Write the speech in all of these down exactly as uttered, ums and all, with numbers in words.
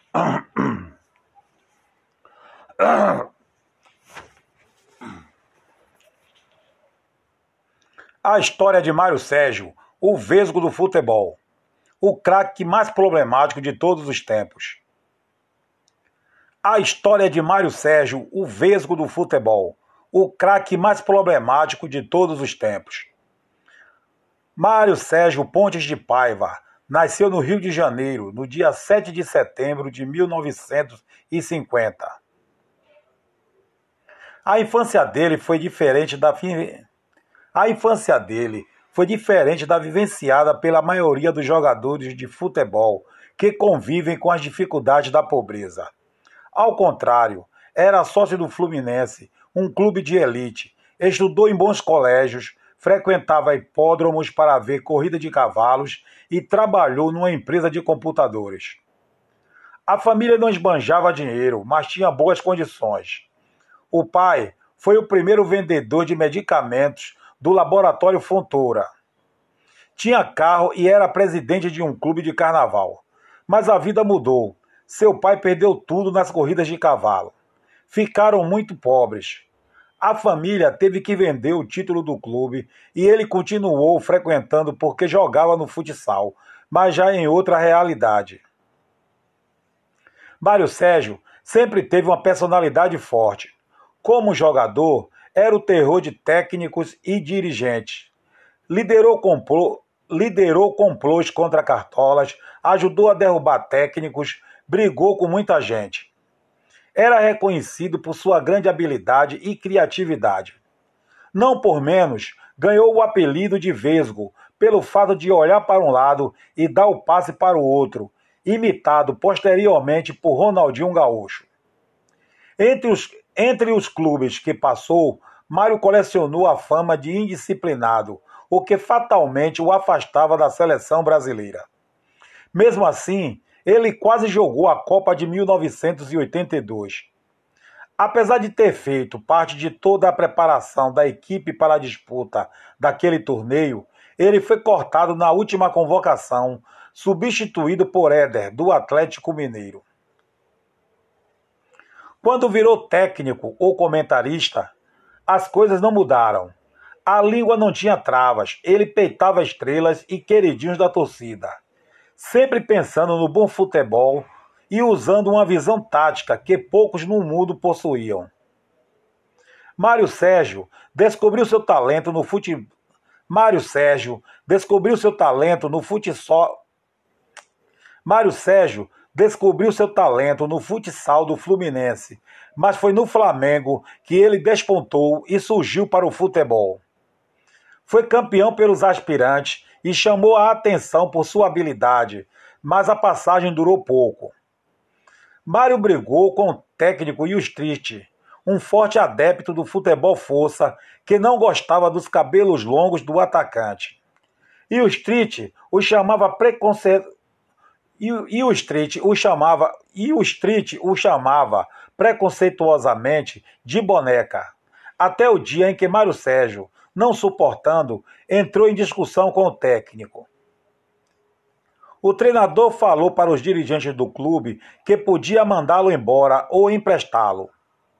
A história de Mário Sérgio, o vesgo do futebol, o craque mais problemático de todos os tempos. A história de Mário Sérgio, o vesgo do futebol, o craque mais problemático de todos os tempos. Mário Sérgio Pontes de Paiva nasceu no Rio de Janeiro, no dia sete de setembro de mil novecentos e cinquenta. A infância dele foi diferente da A infância dele foi diferente da vivenciada pela maioria dos jogadores de futebol que convivem com as dificuldades da pobreza. Ao contrário, era sócio do Fluminense, um clube de elite, estudou em bons colégios, frequentava hipódromos para ver corrida de cavalos e trabalhou numa empresa de computadores. A família não esbanjava dinheiro, mas tinha boas condições. O pai foi o primeiro vendedor de medicamentos do Laboratório Fontoura. Tinha carro e era presidente de um clube de carnaval. Mas a vida mudou. Seu pai perdeu tudo nas corridas de cavalo. Ficaram muito pobres. A família teve que vender o título do clube e ele continuou frequentando porque jogava no futsal, mas já em outra realidade. Mário Sérgio sempre teve uma personalidade forte. Como jogador, era o terror de técnicos e dirigentes. Liderou complô, liderou complôs contra cartolas, ajudou a derrubar técnicos, brigou com muita gente. Era reconhecido por sua grande habilidade e criatividade. Não por menos, ganhou o apelido de Vesgo, pelo fato de olhar para um lado e dar o passe para o outro, imitado posteriormente por Ronaldinho Gaúcho. Entre os, entre os clubes que passou, Mário colecionou a fama de indisciplinado, o que fatalmente o afastava da seleção brasileira. Mesmo assim, ele quase jogou a Copa de mil novecentos e oitenta e dois. Apesar de ter feito parte de toda a preparação da equipe para a disputa daquele torneio, ele foi cortado na última convocação, substituído por Éder, do Atlético Mineiro. Quando virou técnico ou comentarista, as coisas não mudaram. A língua não tinha travas, ele peitava estrelas e queridinhos da torcida, sempre pensando no bom futebol e usando uma visão tática que poucos no mundo possuíam. Mário Sérgio descobriu seu talento no fute... Mário Sérgio descobriu seu talento no futsal. Mário Sérgio descobriu seu talento no futsal do Fluminense, mas foi no Flamengo que ele despontou e surgiu para o futebol. Foi campeão pelos aspirantes e chamou a atenção por sua habilidade, mas a passagem durou pouco. Mário brigou com o técnico Illustriti, um forte adepto do futebol força que não gostava dos cabelos longos do atacante. Illustriti o chamava preconceito E o Street o chamava, e o Street o chamava preconceituosamente de boneca, até o dia em que Mário Sérgio, não suportando, entrou em discussão com o técnico. O treinador falou para os dirigentes do clube que podia mandá-lo embora ou emprestá-lo.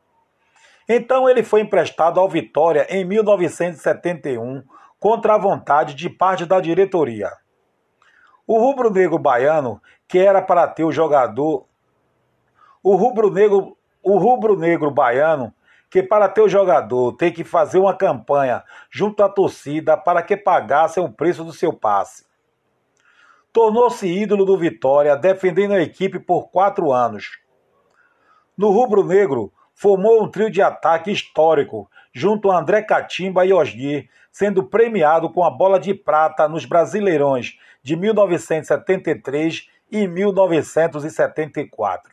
Então ele foi emprestado ao Vitória em mil novecentos e setenta e um, contra a vontade de parte da diretoria. O rubro-negro baiano, que era para ter o jogador... O rubro-negro o rubro-negro baiano, que para ter o jogador tem que fazer uma campanha junto à torcida para que pagassem o preço do seu passe. Tornou-se ídolo do Vitória, defendendo a equipe por quatro anos. No rubro-negro, formou um trio de ataque histórico, junto a André Catimba e Osnir, sendo premiado com a bola de prata nos Brasileirões de mil novecentos e setenta e três e mil novecentos e setenta e quatro.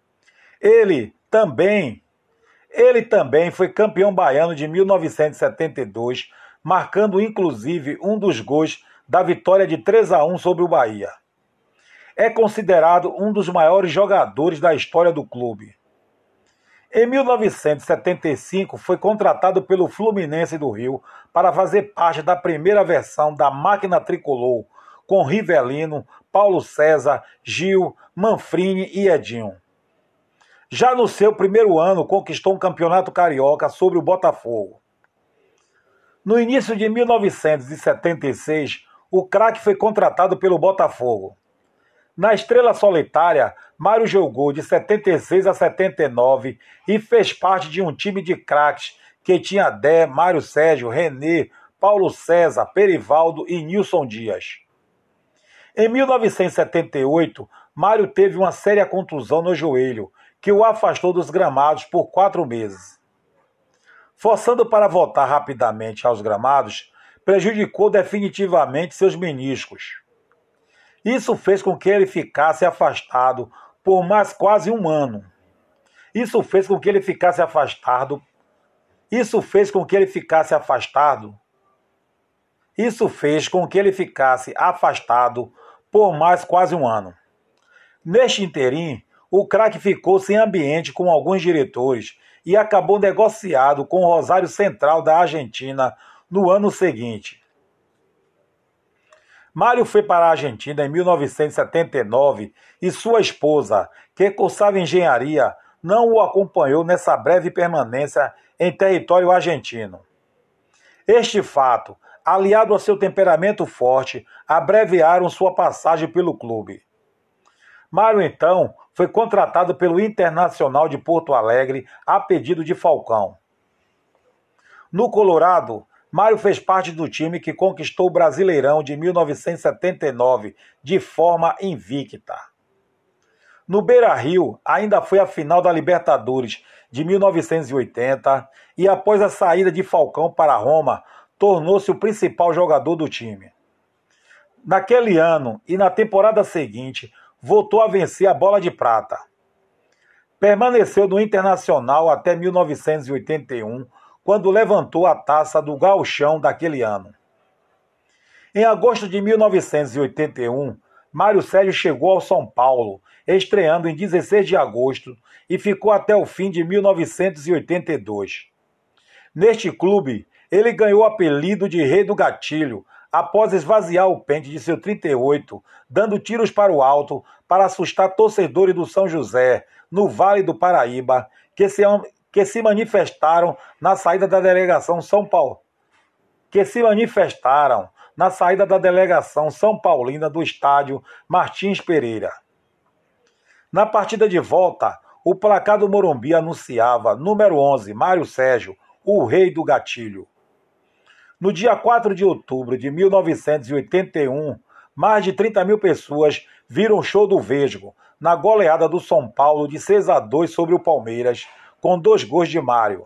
Ele também, ele também foi campeão baiano de mil novecentos e setenta e dois, marcando inclusive um dos gols da vitória de três a um sobre o Bahia. É considerado um dos maiores jogadores da história do clube. Em mil novecentos e setenta e cinco, foi contratado pelo Fluminense do Rio para fazer parte da primeira versão da máquina tricolor, com Rivelino, Paulo César, Gil, Manfrini e Edinho. Já no seu primeiro ano, conquistou um campeonato carioca sobre o Botafogo. No início de mil novecentos e setenta e seis, o craque foi contratado pelo Botafogo. Na estrela solitária, Mário jogou de setenta e seis a setenta e nove e fez parte de um time de craques que tinha Dé, Mário Sérgio, René, Paulo César, Perivaldo e Nilson Dias. Em mil novecentos e setenta e oito, Mário teve uma séria contusão no joelho, que o afastou dos gramados por quatro meses. Forçando para voltar rapidamente aos gramados, prejudicou definitivamente seus meniscos. Isso fez com que ele ficasse afastado por mais quase um ano. Isso fez com que ele ficasse afastado. Isso fez com que ele ficasse afastado. Isso fez com que ele ficasse afastado por mais quase um ano. Neste interim, o craque ficou sem ambiente com alguns diretores e acabou negociado com o Rosário Central da Argentina no ano seguinte. Mário foi para a Argentina em mil novecentos e setenta e nove e sua esposa, que cursava engenharia, não o acompanhou nessa breve permanência em território argentino. Este fato, aliado ao seu temperamento forte, abreviaram sua passagem pelo clube. Mário, então, foi contratado pelo Internacional de Porto Alegre a pedido de Falcão. No Colorado, Mário fez parte do time que conquistou o Brasileirão de mil novecentos e setenta e nove de forma invicta. No Beira-Rio, ainda foi a final da Libertadores de mil novecentos e oitenta e, após a saída de Falcão para Roma, tornou-se o principal jogador do time. Naquele ano e na temporada seguinte, voltou a vencer a Bola de Prata. Permaneceu no Internacional até mil novecentos e oitenta e um, quando levantou a taça do Gauchão daquele ano. Em agosto de mil novecentos e oitenta e um, Mário Sérgio chegou ao São Paulo, estreando em dezesseis de agosto e ficou até o fim de mil novecentos e oitenta e dois. Neste clube, ele ganhou o apelido de Rei do Gatilho, após esvaziar o pente de seu trinta e oito, dando tiros para o alto para assustar torcedores do São José, no Vale do Paraíba, que se, que se manifestaram na saída da delegação São Paulo, que se manifestaram na saída da delegação São Paulina do estádio Martins Pereira. Na partida de volta, o placar do Morumbi anunciava número onze, Mário Sérgio, o Rei do Gatilho. No dia quatro de outubro de mil novecentos e oitenta e um, mais de trinta mil pessoas viram o show do Vesgo, na goleada do São Paulo de seis a dois sobre o Palmeiras, com dois gols de Mário.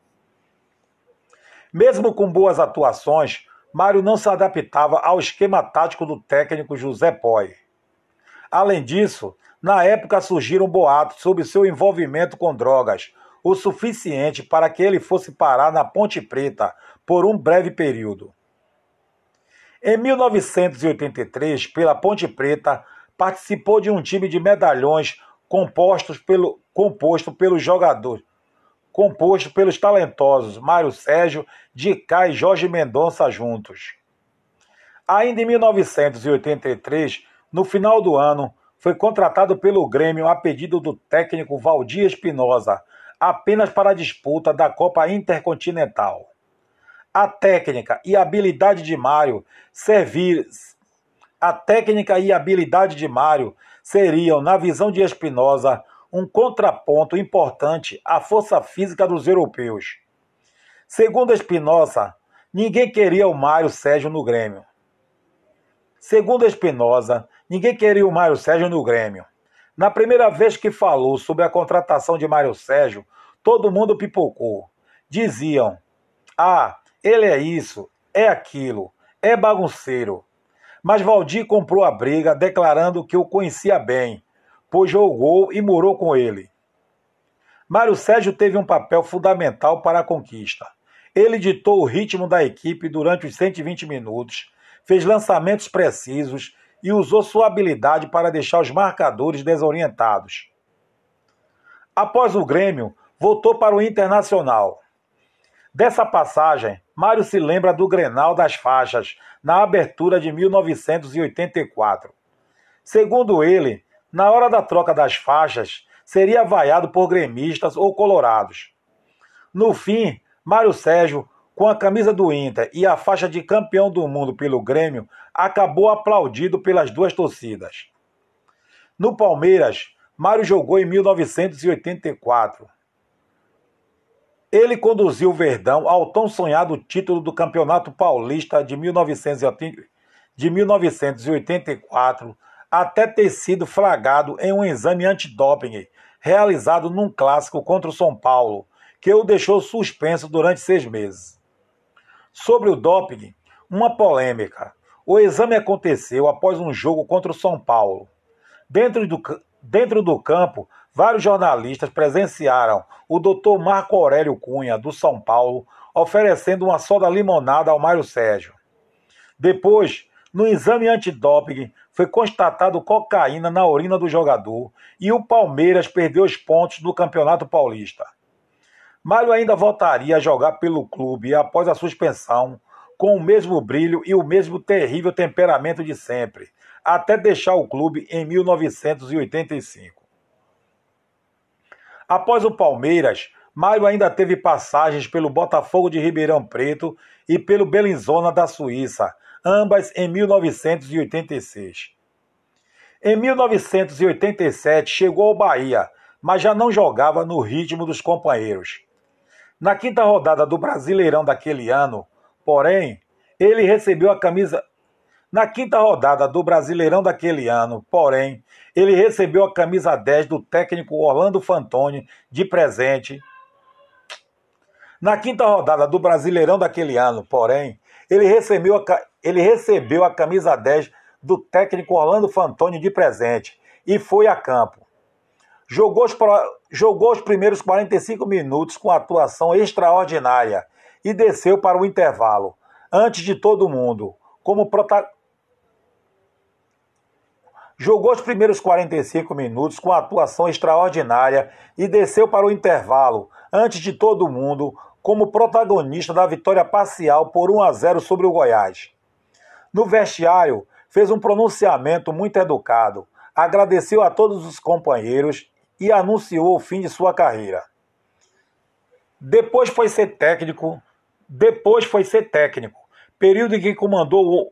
Mesmo com boas atuações, Mário não se adaptava ao esquema tático do técnico José Poy. Além disso, na época surgiram boatos sobre seu envolvimento com drogas, o suficiente para que ele fosse parar na Ponte Preta por um breve período. Em mil novecentos e oitenta e três, pela Ponte Preta, participou de um time de medalhões compostos pelo, composto pelos jogadores, composto pelos talentosos Mário Sérgio, Dicá e Jorge Mendonça juntos. Ainda em mil novecentos e oitenta e três, no final do ano, foi contratado pelo Grêmio a pedido do técnico Valdir Espinosa, apenas para a disputa da Copa Intercontinental. A técnica e a habilidade de Mário servir... A técnica e a habilidade de Mário seriam, na visão de Espinosa, um contraponto importante à força física dos europeus. Segundo Espinosa, ninguém queria o Mário Sérgio no Grêmio. Segundo Espinosa, ninguém queria o Mário Sérgio no Grêmio. Na primeira vez que falou sobre a contratação de Mário Sérgio, todo mundo pipocou. Diziam, ah, ele é isso, é aquilo, é bagunceiro. Mas Valdir comprou a briga, declarando que o conhecia bem, pois jogou e morou com ele. Mário Sérgio teve um papel fundamental para a conquista. Ele ditou o ritmo da equipe durante os cento e vinte minutos, fez lançamentos precisos e usou sua habilidade para deixar os marcadores desorientados. Após o Grêmio, voltou para o Internacional. Dessa passagem, Mário se lembra do Grenal das Faixas, na abertura de mil novecentos e oitenta e quatro. Segundo ele, na hora da troca das faixas, seria vaiado por gremistas ou colorados. No fim, Mário Sérgio, com a camisa do Inter e a faixa de campeão do mundo pelo Grêmio, acabou aplaudido pelas duas torcidas. No Palmeiras, Mário jogou em mil novecentos e oitenta e quatro. Ele conduziu o Verdão ao tão sonhado título do Campeonato Paulista de mil novecentos e oitenta e quatro, até ter sido flagrado em um exame antidoping realizado num clássico contra o São Paulo, que o deixou suspenso durante seis meses. Sobre o doping, uma polêmica. O exame aconteceu após um jogo contra o São Paulo. Dentro do, dentro do campo, vários jornalistas presenciaram o doutor Marco Aurélio Cunha, do São Paulo, oferecendo uma soda limonada ao Mário Sérgio. Depois, no exame antidoping, foi constatado cocaína na urina do jogador e o Palmeiras perdeu os pontos no Campeonato Paulista. Mário ainda voltaria a jogar pelo clube após a suspensão, com o mesmo brilho e o mesmo terrível temperamento de sempre, até deixar o clube em mil novecentos e oitenta e cinco. Após o Palmeiras, Mário ainda teve passagens pelo Botafogo de Ribeirão Preto e pelo Bellinzona da Suíça, ambas em mil novecentos e oitenta e seis. Em mil novecentos e oitenta e sete chegou ao Bahia, mas já não jogava no ritmo dos companheiros. Na quinta rodada do Brasileirão daquele ano, porém, ele recebeu a camisa... Na quinta rodada do Brasileirão daquele ano, porém, ele recebeu a camisa dez do técnico Orlando Fantoni de presente. Na quinta rodada do Brasileirão daquele ano, porém, ele recebeu a, ele recebeu a camisa dez do técnico Orlando Fantoni de presente e foi a campo. Jogou os, jogou os primeiros quarenta e cinco minutos com atuação extraordinária e desceu para o intervalo, antes de todo mundo, como protagonista. Jogou os primeiros quarenta e cinco minutos com atuação extraordinária e desceu para o intervalo, antes de todo mundo, como protagonista da vitória parcial por um a zero sobre o Goiás. No vestiário, fez um pronunciamento muito educado, agradeceu a todos os companheiros e anunciou o fim de sua carreira. Depois foi ser técnico, depois foi ser técnico, período em que comandou o...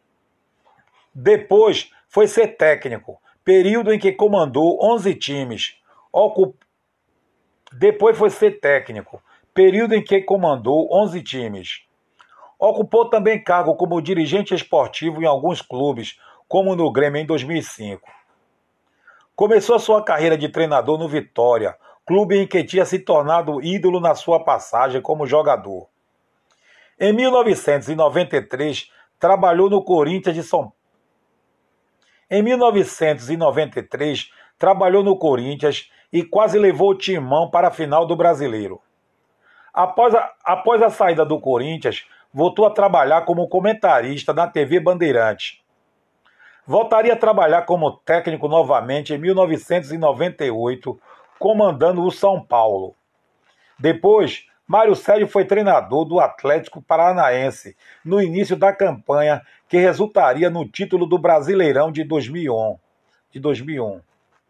Depois foi ser técnico, período em que comandou onze times. Ocup... Depois foi ser técnico, período em que comandou onze times. Ocupou também cargo como dirigente esportivo em alguns clubes, como no Grêmio em dois mil e cinco. Começou sua carreira de treinador no Vitória, clube em que tinha se tornado ídolo na sua passagem como jogador. Em mil novecentos e noventa e três, trabalhou no Corinthians de São Paulo. Em mil novecentos e noventa e três, trabalhou no Corinthians e quase levou o Timão para a final do Brasileiro. Após a, após a saída do Corinthians, voltou a trabalhar como comentarista na T V Bandeirantes. Voltaria a trabalhar como técnico novamente em mil novecentos e noventa e oito, comandando o São Paulo. Depois, Mário Sérgio foi treinador do Atlético Paranaense no início da campanha que resultaria no título do Brasileirão de dois mil e um.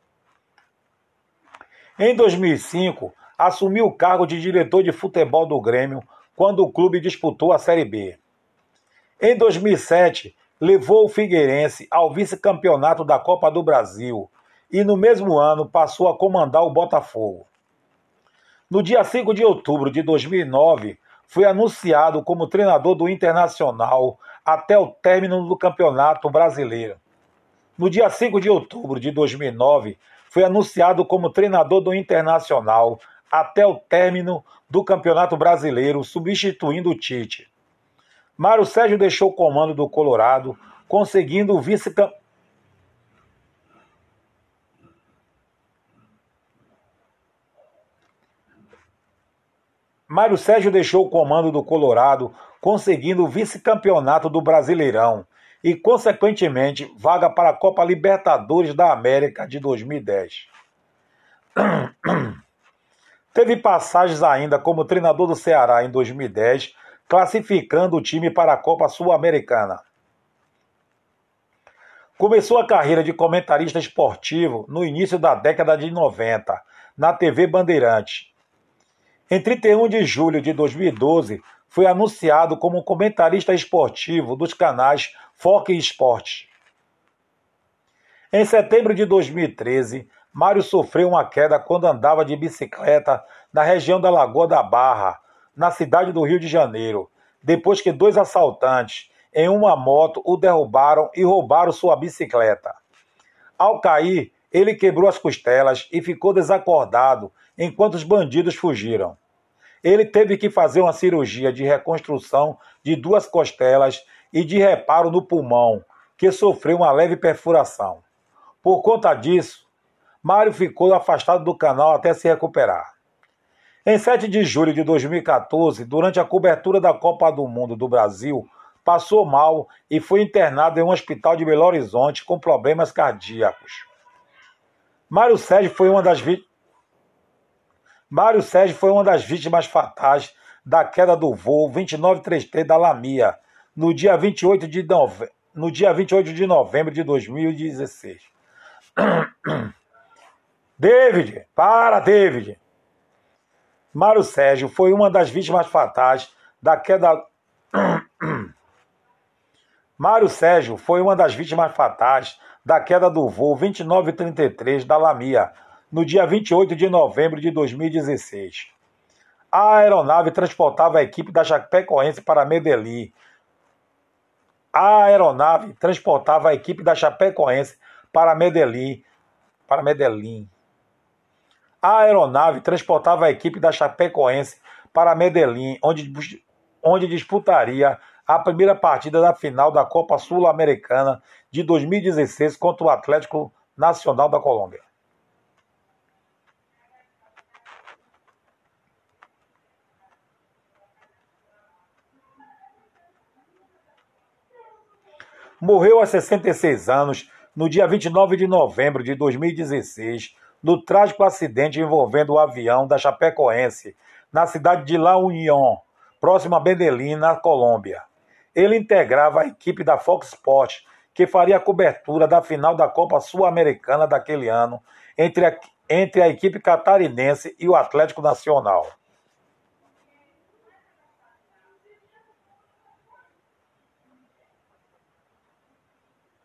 Em dois mil e cinco, assumiu o cargo de diretor de futebol do Grêmio quando o clube disputou a Série B. Em dois mil e sete, levou o Figueirense ao vice-campeonato da Copa do Brasil e no mesmo ano passou a comandar o Botafogo. No dia cinco de outubro de dois mil e nove, foi anunciado como treinador do Internacional até o término do Campeonato Brasileiro. No dia cinco de outubro de dois mil e nove, foi anunciado como treinador do Internacional até o término do Campeonato Brasileiro, substituindo o Tite. Mário Sérgio deixou o comando do Colorado, conseguindo o vice-campeonato. Mário Sérgio deixou o comando do Colorado, conseguindo o vice-campeonato do Brasileirão e, consequentemente, vaga para a Copa Libertadores da América de dois mil e dez. Teve passagens ainda como treinador do Ceará em dois mil e dez, classificando o time para a Copa Sul-Americana. Começou a carreira de comentarista esportivo no início da década de noventa, na T V Bandeirantes. Em trinta e um de julho de dois mil e doze, foi anunciado como comentarista esportivo dos canais Fox Sports. Em setembro de dois mil e treze, Mário sofreu uma queda quando andava de bicicleta na região da Lagoa da Barra, na cidade do Rio de Janeiro, depois que dois assaltantes em uma moto o derrubaram e roubaram sua bicicleta. Ao cair, ele quebrou as costelas e ficou desacordado enquanto os bandidos fugiram. Ele teve que fazer uma cirurgia de reconstrução de duas costelas e de reparo no pulmão, que sofreu uma leve perfuração. Por conta disso, Mário ficou afastado do canal até se recuperar. Em sete de julho de dois mil e quatorze, durante a cobertura da Copa do Mundo do Brasil, passou mal e foi internado em um hospital de Belo Horizonte com problemas cardíacos. Mário Sérgio foi uma das vítimas Mário Sérgio foi uma das vítimas fatais da queda do voo vinte e nove trinta e três da Lamia, no dia vinte e oito de nove... no dia vinte e oito de novembro de dois mil e dezesseis. David, para, David! Mário Sérgio foi uma das vítimas fatais da queda... Mário Sérgio foi uma das vítimas fatais da queda do voo vinte e nove trinta e três da Lamia, no dia vinte e oito de novembro de dois mil e dezesseis. A aeronave transportava a equipe da Chapecoense para Medellín. A aeronave transportava a equipe da Chapecoense para Medellín. Para Medellín. A aeronave transportava a equipe da Chapecoense para Medellín, onde, onde disputaria a primeira partida da final da Copa Sul-Americana de dois mil e dezesseis contra o Atlético Nacional da Colômbia. Morreu aos sessenta e seis anos, no dia vinte e nove de novembro de dois mil e dezesseis, no trágico acidente envolvendo o avião da Chapecoense, na cidade de La Unión, próximo a Medellín, na Colômbia. Ele integrava a equipe da Fox Sports, que faria a cobertura da final da Copa Sul-Americana daquele ano, entre a, entre a equipe catarinense e o Atlético Nacional.